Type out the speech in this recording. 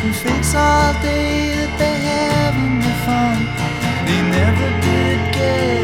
and fakes all day that they're having their fun. They never did get